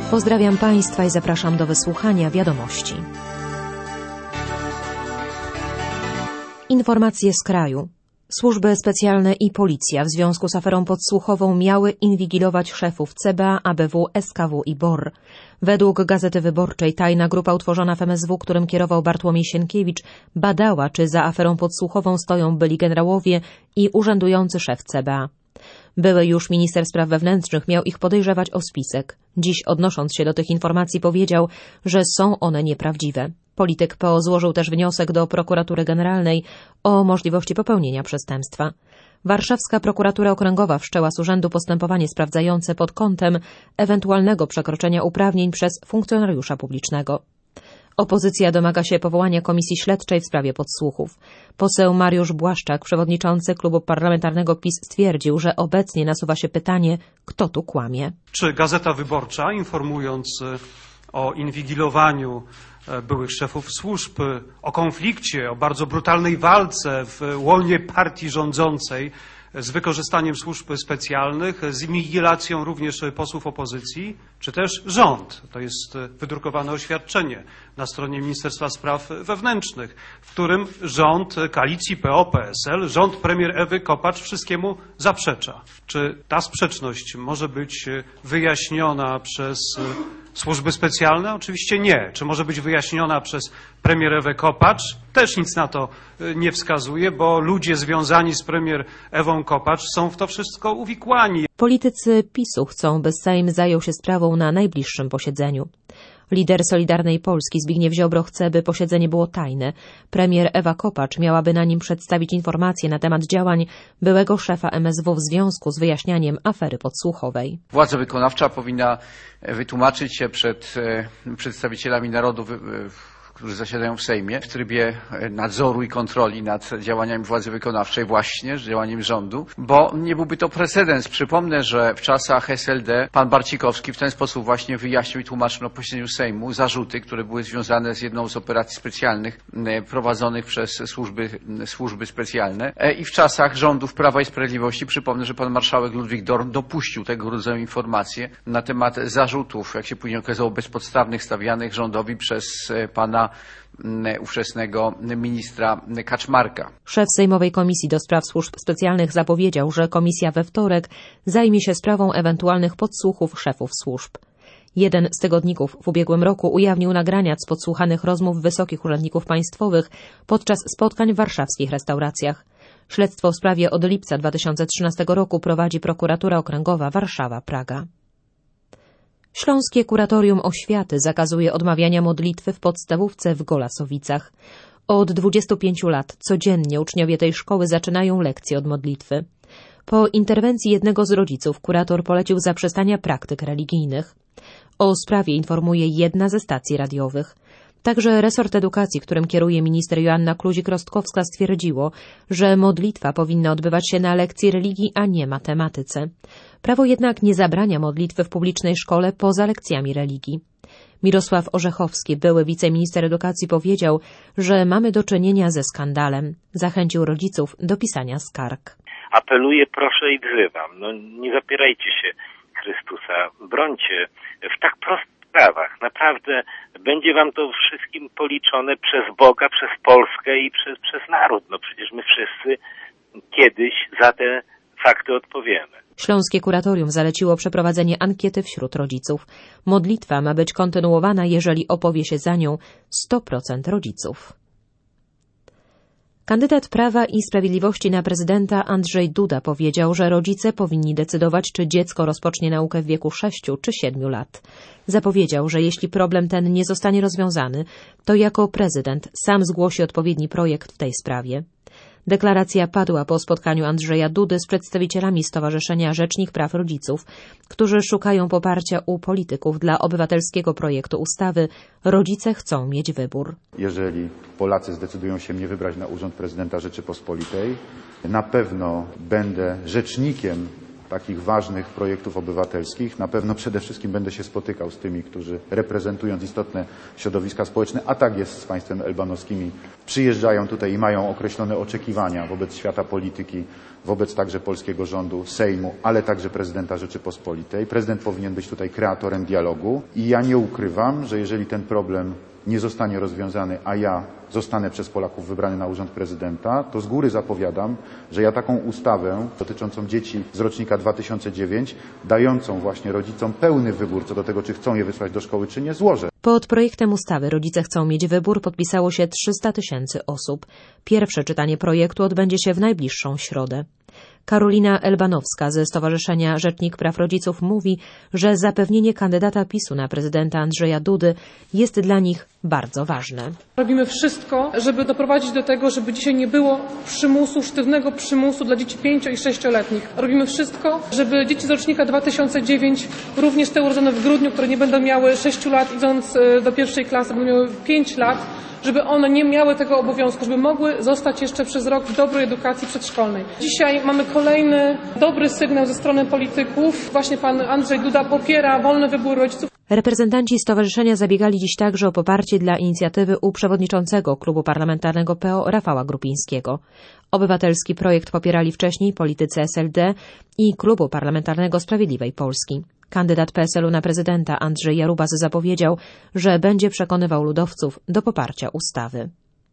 Pozdrawiam Państwa i zapraszam do wysłuchania wiadomości. Informacje z kraju. Służby specjalne i policja w związku z aferą podsłuchową miały inwigilować szefów CBA, ABW, SKW i BOR. Według Gazety Wyborczej tajna grupa utworzona w MSW, którym kierował Bartłomiej Sienkiewicz, badała, czy za aferą podsłuchową stoją byli generałowie i urzędujący szef CBA. Były już minister spraw wewnętrznych miał ich podejrzewać o spisek. Dziś, odnosząc się do tych informacji, powiedział, że są one nieprawdziwe. Polityk PO złożył też wniosek do prokuratury generalnej o możliwości popełnienia przestępstwa. Warszawska prokuratura okręgowa wszczęła z urzędu postępowanie sprawdzające pod kątem ewentualnego przekroczenia uprawnień przez funkcjonariusza publicznego. Opozycja domaga się powołania komisji śledczej w sprawie podsłuchów. Poseł Mariusz Błaszczak, przewodniczący klubu parlamentarnego PiS, stwierdził, że obecnie nasuwa się pytanie, kto tu kłamie. Czy Gazeta Wyborcza, informując o inwigilowaniu byłych szefów służb, o konflikcie, o bardzo brutalnej walce w łonie partii rządzącej z wykorzystaniem służb specjalnych, z inwigilacją również posłów opozycji, czy też rząd. To jest wydrukowane oświadczenie na stronie Ministerstwa Spraw Wewnętrznych, w którym rząd koalicji PO-PSL, rząd premier Ewy Kopacz wszystkiemu zaprzecza. Czy ta sprzeczność może być wyjaśniona przez służby specjalne? Oczywiście nie. Czy może być wyjaśniona przez premier Ewę Kopacz? Też nic na to nie wskazuje, bo ludzie związani z premier Ewą Kopacz są w to wszystko uwikłani. Politycy PiS-u chcą, by Sejm zajął się sprawą na najbliższym posiedzeniu. Lider Solidarnej Polski Zbigniew Ziobro chce, by posiedzenie było tajne. Premier Ewa Kopacz miałaby na nim przedstawić informacje na temat działań byłego szefa MSW w związku z wyjaśnianiem afery podsłuchowej. Władza wykonawcza powinna wytłumaczyć się przed przedstawicielami narodu, którzy zasiadają w Sejmie, w trybie nadzoru i kontroli nad działaniami władzy wykonawczej, właśnie działaniem rządu, bo nie byłby to precedens. Przypomnę, że w czasach SLD pan Barcikowski w ten sposób właśnie wyjaśnił i tłumaczył na posiedzeniu Sejmu zarzuty, które były związane z jedną z operacji specjalnych prowadzonych przez służby specjalne. I w czasach rządów Prawa i Sprawiedliwości przypomnę, że pan marszałek Ludwik Dorn dopuścił tego rodzaju informacje na temat zarzutów, jak się później okazało, bezpodstawnych stawianych rządowi przez pana ówczesnego ministra Kaczmarka. Szef Sejmowej Komisji do Spraw Służb Specjalnych zapowiedział, że komisja we wtorek zajmie się sprawą ewentualnych podsłuchów szefów służb. Jeden z tygodników w ubiegłym roku ujawnił nagrania z podsłuchanych rozmów wysokich urzędników państwowych podczas spotkań w warszawskich restauracjach. Śledztwo w sprawie od lipca 2013 roku prowadzi prokuratura okręgowa Warszawa-Praga. Śląskie Kuratorium Oświaty zakazuje odmawiania modlitwy w podstawówce w Golasowicach. Od 25 lat codziennie uczniowie tej szkoły zaczynają lekcje od modlitwy. Po interwencji jednego z rodziców kurator polecił zaprzestania praktyk religijnych. O sprawie informuje jedna ze stacji radiowych. Także resort edukacji, którym kieruje minister Joanna Kluzik-Rostkowska, stwierdziło, że modlitwa powinna odbywać się na lekcji religii, a nie matematyce. Prawo jednak nie zabrania modlitwy w publicznej szkole poza lekcjami religii. Mirosław Orzechowski, były wiceminister edukacji, powiedział, że mamy do czynienia ze skandalem. Zachęcił rodziców do pisania skarg. Apeluję, proszę i wzywam, nie zapierajcie się Chrystusa, brońcie w tak prostych sprawach. Naprawdę będzie wam to wszystkim policzone przez Boga, przez Polskę i przez naród. Przecież my wszyscy kiedyś za te fakty odpowiemy. Śląskie Kuratorium zaleciło przeprowadzenie ankiety wśród rodziców. Modlitwa ma być kontynuowana, jeżeli opowie się za nią 100% rodziców. Kandydat Prawa i Sprawiedliwości na prezydenta Andrzej Duda powiedział, że rodzice powinni decydować, czy dziecko rozpocznie naukę w wieku 6 czy 7 lat. Zapowiedział, że jeśli problem ten nie zostanie rozwiązany, to jako prezydent sam zgłosi odpowiedni projekt w tej sprawie. Deklaracja padła po spotkaniu Andrzeja Dudy z przedstawicielami Stowarzyszenia Rzecznik Praw Rodziców, którzy szukają poparcia u polityków dla obywatelskiego projektu ustawy Rodzice chcą mieć wybór. Jeżeli Polacy zdecydują się mnie wybrać na urząd prezydenta Rzeczypospolitej, na pewno będę rzecznikiem takich ważnych projektów obywatelskich. Na pewno przede wszystkim będę się spotykał z tymi, którzy reprezentując istotne środowiska społeczne, a tak jest z państwem elbanowskimi, przyjeżdżają tutaj i mają określone oczekiwania wobec świata polityki, wobec także polskiego rządu, Sejmu, ale także prezydenta Rzeczypospolitej. Prezydent powinien być tutaj kreatorem dialogu i ja nie ukrywam, że jeżeli ten problem nie zostanie rozwiązany, a ja zostanę przez Polaków wybrany na urząd prezydenta, to z góry zapowiadam, że ja taką ustawę dotyczącą dzieci z rocznika 2009, dającą właśnie rodzicom pełny wybór co do tego, czy chcą je wysłać do szkoły, czy nie, złożę. Pod projektem ustawy Rodzice chcą mieć wybór podpisało się 300 000 osób. Pierwsze czytanie projektu odbędzie się w najbliższą środę. Karolina Elbanowska ze Stowarzyszenia Rzecznik Praw Rodziców mówi, że zapewnienie kandydata PiS-u na prezydenta Andrzeja Dudy jest dla nich bardzo ważne. Robimy wszystko, żeby doprowadzić do tego, żeby dzisiaj nie było przymusu, sztywnego przymusu dla dzieci 5- i 6-letnich. Robimy wszystko, żeby dzieci z rocznika 2009, również te urodzone w grudniu, które nie będą miały 6 lat idąc do pierwszej klasy, będą miały 5 lat, żeby one nie miały tego obowiązku, żeby mogły zostać jeszcze przez rok w dobrej edukacji przedszkolnej. Dzisiaj mamy kolejny dobry sygnał ze strony polityków. Właśnie pan Andrzej Duda popiera wolny wybór rodziców. Reprezentanci stowarzyszenia zabiegali dziś także o poparcie dla inicjatywy u przewodniczącego klubu parlamentarnego PO Rafała Grupińskiego. Obywatelski projekt popierali wcześniej politycy SLD i klubu parlamentarnego Sprawiedliwej Polski. Kandydat PSL-u na prezydenta Andrzej Jarubas zapowiedział, że będzie przekonywał ludowców do poparcia ustawy.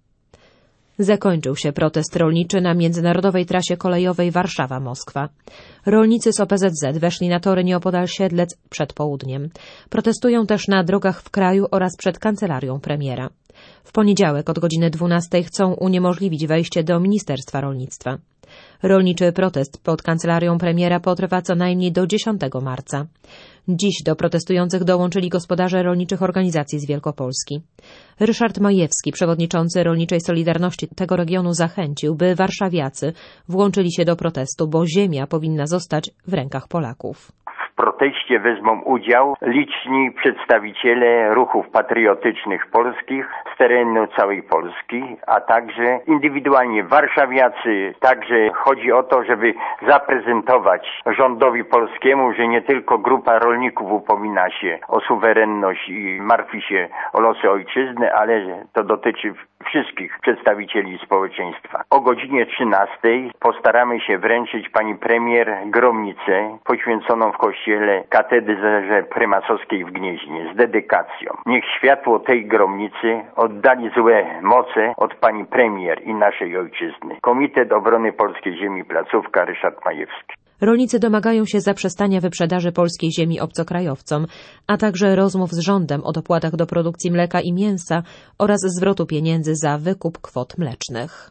Zakończył się protest rolniczy na międzynarodowej trasie kolejowej Warszawa-Moskwa. Rolnicy z OPZZ weszli na tory nieopodal Siedlec przed południem. Protestują też na drogach w kraju oraz przed kancelarią premiera. W poniedziałek od godziny 12 chcą uniemożliwić wejście do Ministerstwa Rolnictwa. Rolniczy protest pod kancelarią premiera potrwa co najmniej do 10 marca. Dziś do protestujących dołączyli gospodarze rolniczych organizacji z Wielkopolski. Ryszard Majewski, przewodniczący Rolniczej Solidarności tego regionu, zachęcił, by warszawiacy włączyli się do protestu, bo ziemia powinna zostać w rękach Polaków. W proteście wezmą udział liczni przedstawiciele ruchów patriotycznych polskich z terenu całej Polski, a także indywidualnie warszawiacy. Także chodzi o to, żeby zaprezentować rządowi polskiemu, że nie tylko grupa rolników upomina się o suwerenność i martwi się o losy ojczyzny, ale to dotyczy wszystkich przedstawicieli społeczeństwa. O godzinie 13 postaramy się wręczyć pani premier gromnicę poświęconą w kościele katedrze prymasowskiej w Gnieźnie z dedykacją. Niech światło tej gromnicy oddali złe moce od pani premier i naszej ojczyzny. Komitet Obrony Polskiej Ziemi, placówka, Ryszard Majewski. Rolnicy domagają się zaprzestania wyprzedaży polskiej ziemi obcokrajowcom, a także rozmów z rządem o dopłatach do produkcji mleka i mięsa oraz zwrotu pieniędzy za wykup kwot mlecznych.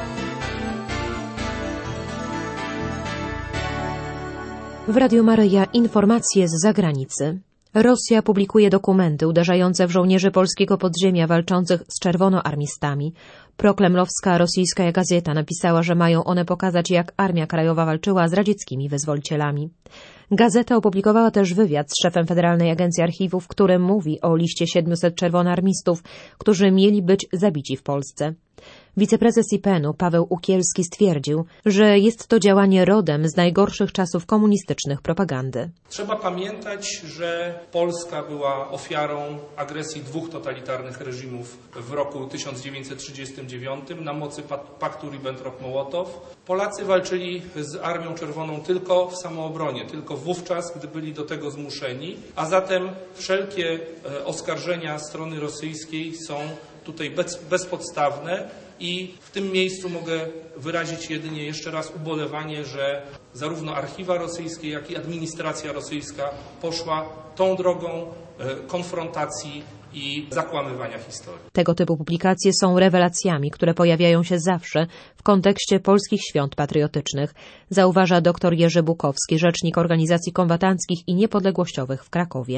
W Radiu Maryja informacje z zagranicy. Rosja publikuje dokumenty uderzające w żołnierzy polskiego podziemia walczących z czerwonoarmistami. Prokremlowska rosyjska gazeta napisała, że mają one pokazać, jak Armia Krajowa walczyła z radzieckimi wyzwolicielami. Gazeta opublikowała też wywiad z szefem Federalnej Agencji Archiwów, w którym mówi o liście 700 czerwonoarmistów, którzy mieli być zabici w Polsce. Wiceprezes IPN-u Paweł Ukielski stwierdził, że jest to działanie rodem z najgorszych czasów komunistycznych propagandy. Trzeba pamiętać, że Polska była ofiarą agresji 2 totalitarnych reżimów w roku 1939 na mocy paktu Ribbentrop-Mołotow. Polacy walczyli z Armią Czerwoną tylko w samoobronie, tylko wówczas, gdy byli do tego zmuszeni, a zatem wszelkie oskarżenia strony rosyjskiej są tutaj bezpodstawne i w tym miejscu mogę wyrazić jedynie jeszcze raz ubolewanie, że zarówno archiwa rosyjskie, jak i administracja rosyjska poszła tą drogą konfrontacji i zakłamywania historii. Tego typu publikacje są rewelacjami, które pojawiają się zawsze w kontekście polskich świąt patriotycznych, zauważa dr Jerzy Bukowski, rzecznik organizacji kombatanckich i niepodległościowych w Krakowie.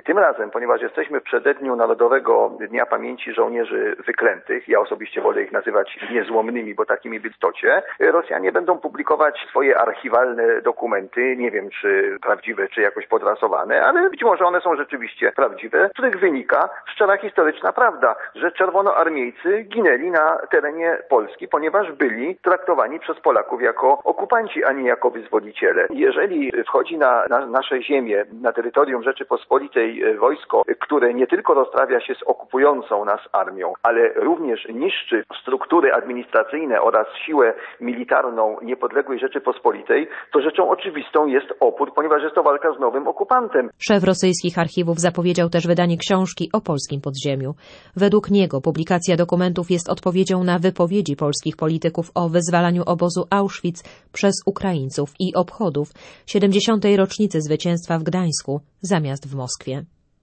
Tym razem, ponieważ jesteśmy w przededniu Narodowego Dnia Pamięci Żołnierzy Wyklętych, ja osobiście wolę ich nazywać niezłomnymi, bo takimi w istocie, Rosjanie będą publikować swoje archiwalne dokumenty, nie wiem czy prawdziwe, czy jakoś podrasowane, ale być może one są rzeczywiście prawdziwe, z których wynika szczera historyczna prawda, że czerwonoarmiejcy ginęli na terenie Polski, ponieważ byli traktowani przez Polaków jako okupanci, a nie jako wyzwoliciele. Jeżeli wchodzi na nasze ziemię, na terytorium Rzeczypospolitej wojsko, które nie tylko rozprawia się z okupującą nas armią, ale również niszczy struktury administracyjne oraz siłę militarną niepodległej Rzeczypospolitej, to rzeczą oczywistą jest opór, ponieważ jest to walka z nowym okupantem. Szef rosyjskich archiwów zapowiedział też wydanie książki o polskim podziemiu. Według niego publikacja dokumentów jest odpowiedzią na wypowiedzi polskich polityków o wyzwalaniu obozu Auschwitz przez Ukraińców i obchodów 70. rocznicy zwycięstwa w Gdańsku zamiast w Moskwie.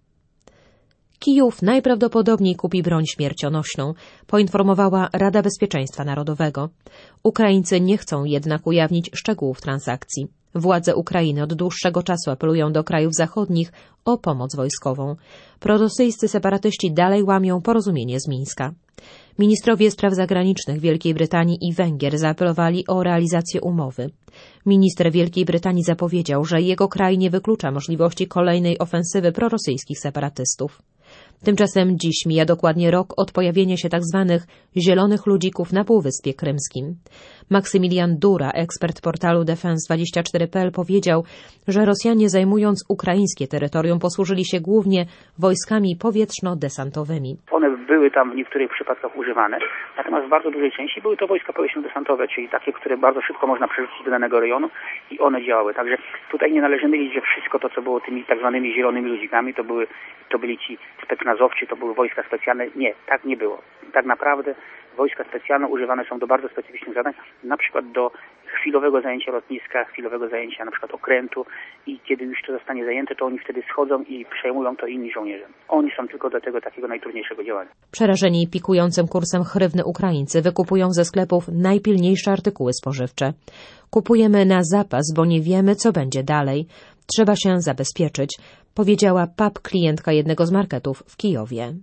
Kijów najprawdopodobniej kupi broń śmiercionośną, poinformowała Rada Bezpieczeństwa Narodowego. Ukraińcy nie chcą jednak ujawnić szczegółów transakcji. Władze Ukrainy od dłuższego czasu apelują do krajów zachodnich o pomoc wojskową. Prorosyjscy separatyści dalej łamią porozumienie z Mińska. Ministrowie spraw zagranicznych Wielkiej Brytanii i Węgier zaapelowali o realizację umowy. Minister Wielkiej Brytanii zapowiedział, że jego kraj nie wyklucza możliwości kolejnej ofensywy prorosyjskich separatystów. Tymczasem dziś mija dokładnie rok od pojawienia się tzw. zielonych ludzików na Półwyspie Krymskim. Maksymilian Dura, ekspert portalu Defense24.pl, powiedział, że Rosjanie zajmując ukraińskie terytorium posłużyli się głównie wojskami powietrzno-desantowymi. One były tam w niektórych przypadkach używane, natomiast w bardzo dużej części były to wojska powietrzno-desantowe, czyli takie, które bardzo szybko można przerzucić do danego rejonu i one działały. Także tutaj nie należy mylić, że wszystko to, co było tymi tak zwanymi zielonymi ludzikami, to byli ci specnazowcy, to były wojska specjalne. Nie, tak nie było. Tak naprawdę wojska specjalne używane są do bardzo specyficznych zadań, na przykład do chwilowego zajęcia lotniska, chwilowego zajęcia na przykład okrętu i kiedy już to zostanie zajęte, to oni wtedy schodzą i przejmują to inni żołnierze. Oni są tylko do tego takiego najtrudniejszego działania. Przerażeni pikującym kursem hrywny Ukraińcy wykupują ze sklepów najpilniejsze artykuły spożywcze. Kupujemy na zapas, bo nie wiemy, co będzie dalej. Trzeba się zabezpieczyć, powiedziała klientka jednego z marketów w Kijowie.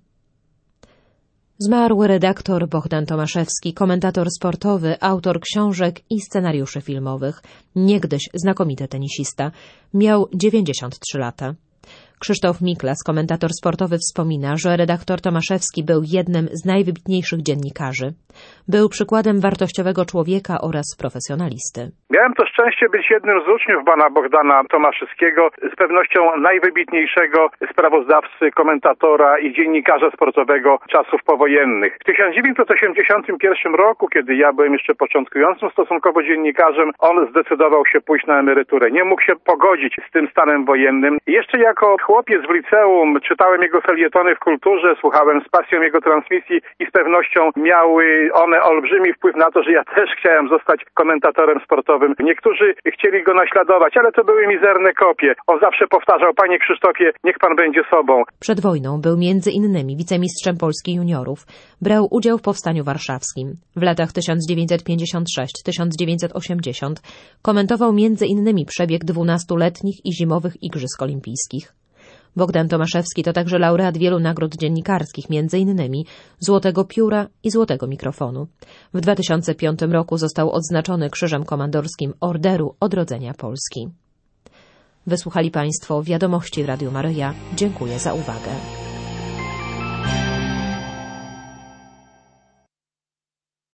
Zmarł redaktor Bohdan Tomaszewski, komentator sportowy, autor książek i scenariuszy filmowych. Niegdyś znakomity tenisista. Miał 93 lata. Krzysztof Miklas, komentator sportowy, wspomina, że redaktor Tomaszewski był jednym z najwybitniejszych dziennikarzy. Był przykładem wartościowego człowieka oraz profesjonalisty. Miałem to szczęście być jednym z uczniów pana Bohdana Tomaszewskiego, z pewnością najwybitniejszego sprawozdawcy, komentatora i dziennikarza sportowego czasów powojennych. W 1981 roku, kiedy ja byłem jeszcze początkującym stosunkowo dziennikarzem, on zdecydował się pójść na emeryturę. Nie mógł się pogodzić z tym stanem wojennym. Jeszcze jako chłopiec w liceum czytałem jego felietony w Kulturze, słuchałem z pasją jego transmisji i z pewnością miały one olbrzymi wpływ na to, że ja też chciałem zostać komentatorem sportowym. Niektórzy chcieli go naśladować, ale to były mizerne kopie. On zawsze powtarzał: panie Krzysztofie, niech pan będzie sobą. Przed wojną był między innymi wicemistrzem Polski juniorów. Brał udział w Powstaniu Warszawskim. W latach 1956-1980 komentował między innymi przebieg 12-letnich i zimowych Igrzysk Olimpijskich. Bogdan Tomaszewski to także laureat wielu nagród dziennikarskich, m.in. Złotego Pióra i Złotego Mikrofonu. W 2005 roku został odznaczony Krzyżem Komandorskim Orderu Odrodzenia Polski. Wysłuchali Państwo wiadomości w Radiu Maryja. Dziękuję za uwagę.